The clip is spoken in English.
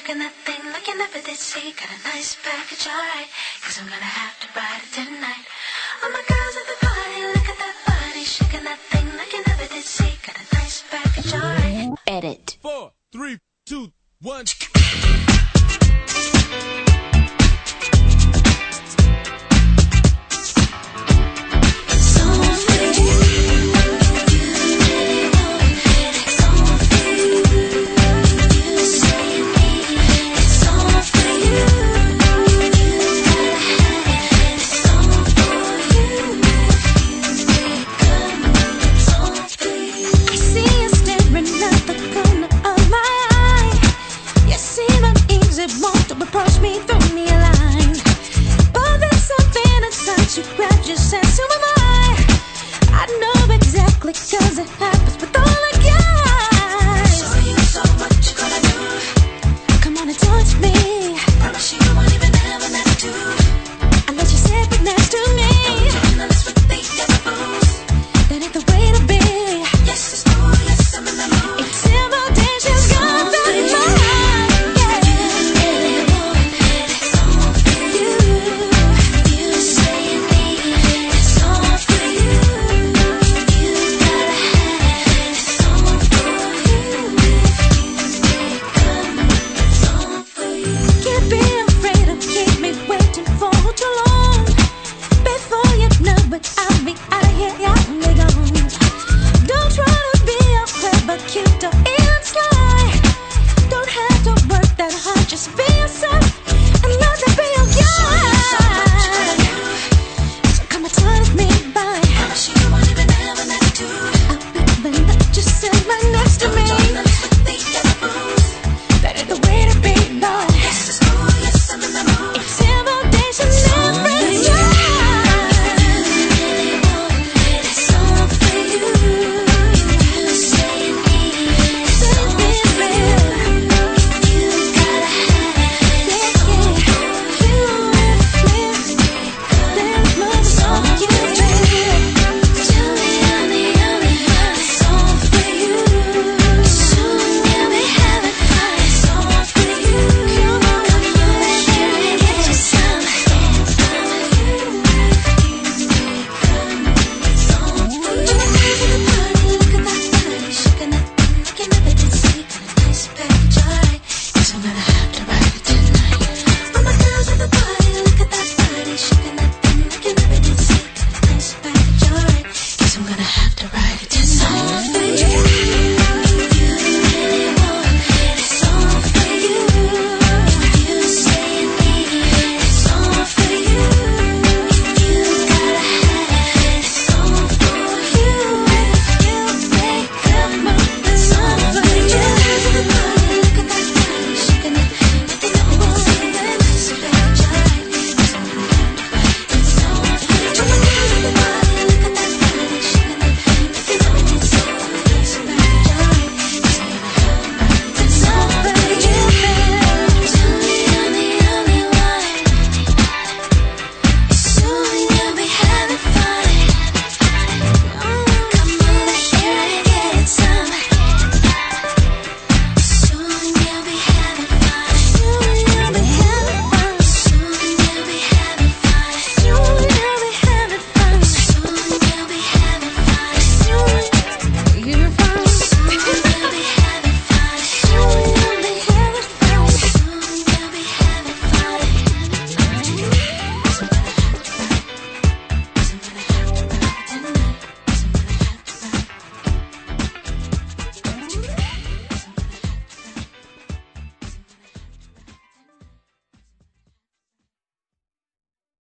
shaking that thing like you never did see. Got a nice package, alright, cause I'm gonna have to ride it tonight. All my girls at the party, look at that body, shaking that thing like you never did see. Got a nice package, alright. Edit. 4, 3, 2, 1. Want to approach me, throw me a line, but there's something inside you grabs your sense. Who am I know exactly, cause it happens with all the guys. So you, so what you gonna do? Come on and touch me. Promise you won't even have an attitude. Unless you sit right next to me. Don't jealous with the other booze. That ain't the way to be. Yes, it's cool, yes, I'm in the mood. It's invitations gone very far. Promise you won't even have an attitude. Just sit right next to me.